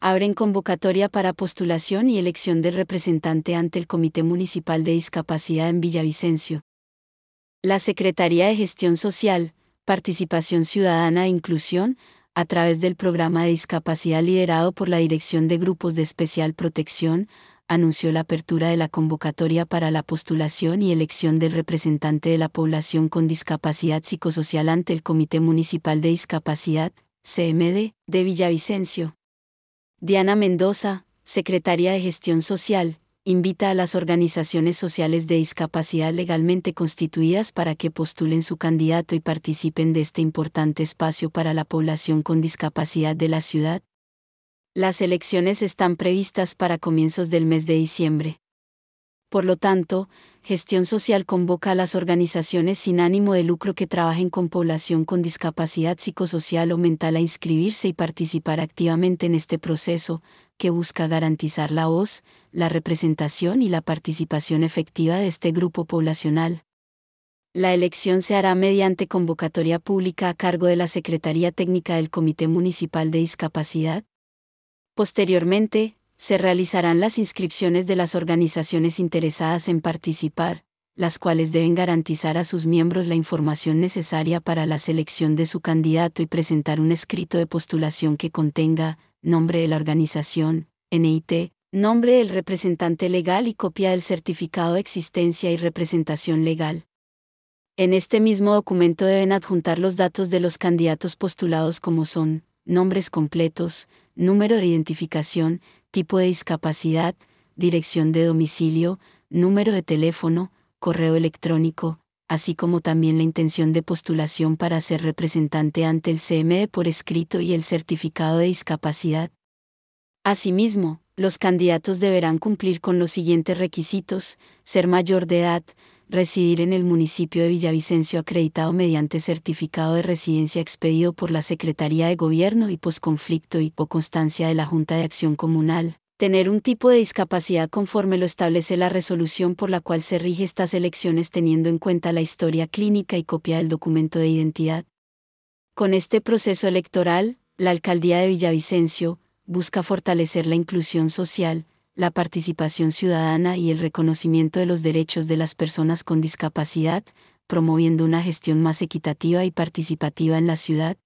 Abren convocatoria para postulación y elección del representante ante el Comité Municipal de Discapacidad en Villavicencio. La Secretaría de Gestión Social, Participación Ciudadana e Inclusión, a través del programa de discapacidad liderado por la Dirección de Grupos de Especial Protección, anunció la apertura de la convocatoria para la postulación y elección del representante de la población con discapacidad psicosocial ante el Comité Municipal de Discapacidad, CMD, de Villavicencio. Diana Mendoza, Secretaria de Gestión Social, invita a las organizaciones sociales de discapacidad legalmente constituidas para que postulen su candidato y participen de este importante espacio para la población con discapacidad de la ciudad. Las elecciones están previstas para comienzos del mes de diciembre. Por lo tanto, Gestión Social convoca a las organizaciones sin ánimo de lucro que trabajen con población con discapacidad psicosocial o mental a inscribirse y participar activamente en este proceso, que busca garantizar la voz, la representación y la participación efectiva de este grupo poblacional. La elección se hará mediante convocatoria pública a cargo de la Secretaría Técnica del Comité Municipal de Discapacidad. Posteriormente, se realizarán las inscripciones de las organizaciones interesadas en participar, las cuales deben garantizar a sus miembros la información necesaria para la selección de su candidato y presentar un escrito de postulación que contenga nombre de la organización, NIT, nombre del representante legal y copia del certificado de existencia y representación legal. En este mismo documento deben adjuntar los datos de los candidatos postulados como son nombres completos, número de identificación, tipo de discapacidad, dirección de domicilio, número de teléfono, correo electrónico, así como también la intención de postulación para ser representante ante el CMD por escrito y el certificado de discapacidad. Asimismo, los candidatos deberán cumplir con los siguientes requisitos: ser mayor de edad, residir en el municipio de Villavicencio acreditado mediante certificado de residencia expedido por la Secretaría de Gobierno y Posconflicto o constancia de la Junta de Acción Comunal, tener un tipo de discapacidad conforme lo establece la resolución por la cual se rige estas elecciones teniendo en cuenta la historia clínica y copia del documento de identidad. Con este proceso electoral, la Alcaldía de Villavicencio busca fortalecer la inclusión social, la participación ciudadana y el reconocimiento de los derechos de las personas con discapacidad, promoviendo una gestión más equitativa y participativa en la ciudad.